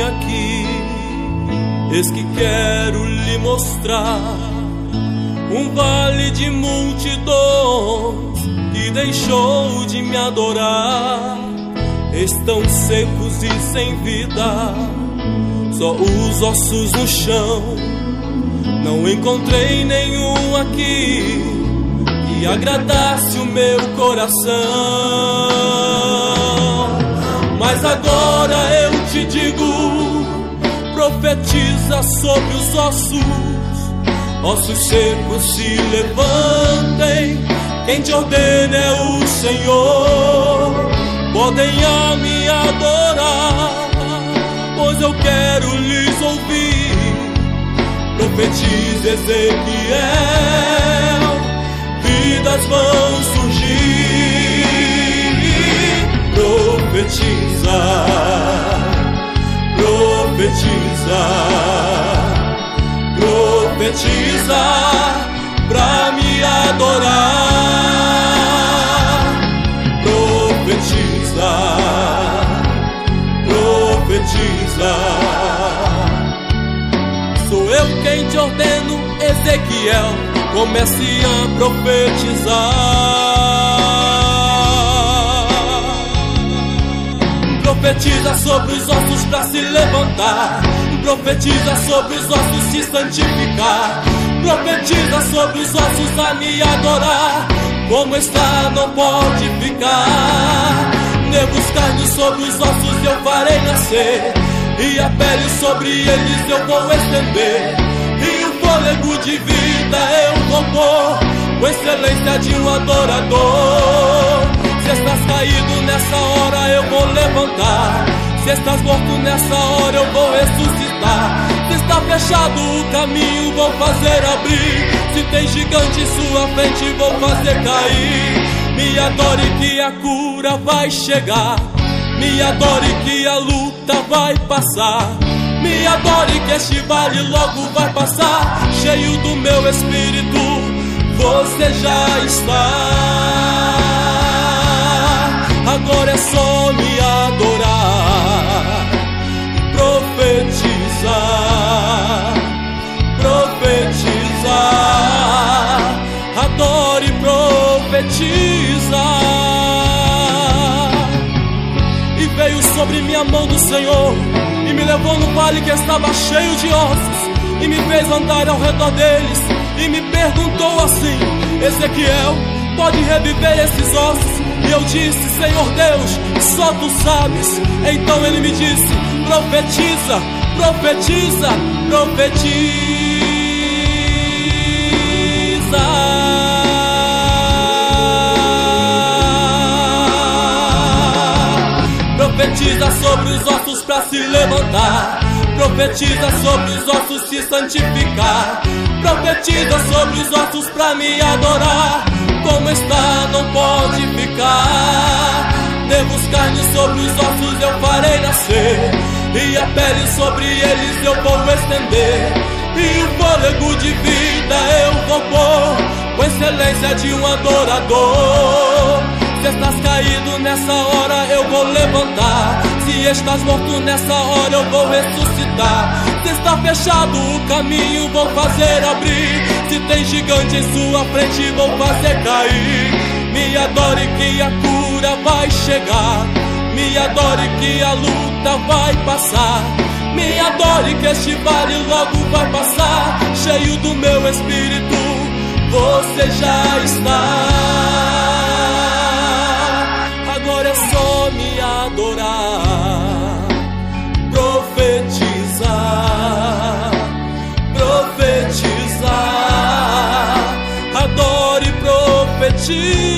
aqui, eis que quero lhe mostrar um vale de multidões que deixou de me adorar. Estão secos e sem vida, só os ossos no chão. Não encontrei nenhum aqui que agradasse o meu coração. Mas agora eu te digo, profetiza sobre os ossos secos se levantem. Quem te ordena é o Senhor. Podem me adorar, pois eu quero lhes ouvir. Profetiza Ezequiel, vidas vão surgir. Profetiza, profetiza, profetiza pra me adorar. Profetiza, profetiza. Sou eu quem te ordeno, Ezequiel, comece a profetizar. Profetiza sobre os ossos pra se levantar. Profetiza sobre os ossos se santificar. Profetiza sobre os ossos a me adorar. Como está não pode ficar. Nervos, carne sobre os ossos eu farei nascer, e a pele sobre eles eu vou estender. E o fôlego de vida eu vou pôr, com excelência de um adorador. Se estás caído nessa hora eu vou levantar. Se estás morto nessa hora eu vou ressuscitar. Se está fechado o caminho vou fazer abrir. Se tem gigante em sua frente vou fazer cair. Me adore que a cura vai chegar. Me adore que a luta vai passar. Me adore que este vale logo vai passar. Cheio do meu espírito você já está. Agora é só me adorar. Profetiza, profetiza. Adore e profetiza. E veio sobre mim a mão do Senhor, e me levou no vale que estava cheio de ossos, e me fez andar ao redor deles, e me perguntou assim: Ezequiel, pode reviver esses ossos? E eu disse: Senhor Deus, só tu sabes. Então ele me disse: profetiza, profetiza, profetiza. Profetiza sobre os ossos pra se levantar. Profetiza sobre os ossos se santificar. Profetiza sobre os ossos pra me adorar. Como está não pode ficar. Nervos, carne sobre os ossos eu farei nascer, e a pele sobre eles eu vou estender. E o fôlego de vida eu vou pôr, com excelência de um adorador. Se estás caído nessa hora eu vou levantar. Se estás morto nessa hora eu vou ressuscitar. Se está fechado o caminho vou fazer abrir. Se tem gigante em sua frente vou fazer cair. Me adore que a cura vai chegar. Me adore que a luta vai passar. Me adore que este vale logo vai passar. Cheio do meu espírito você já está. Agora é só me adorar. Profetiza, profetiza. Adore e profetiza.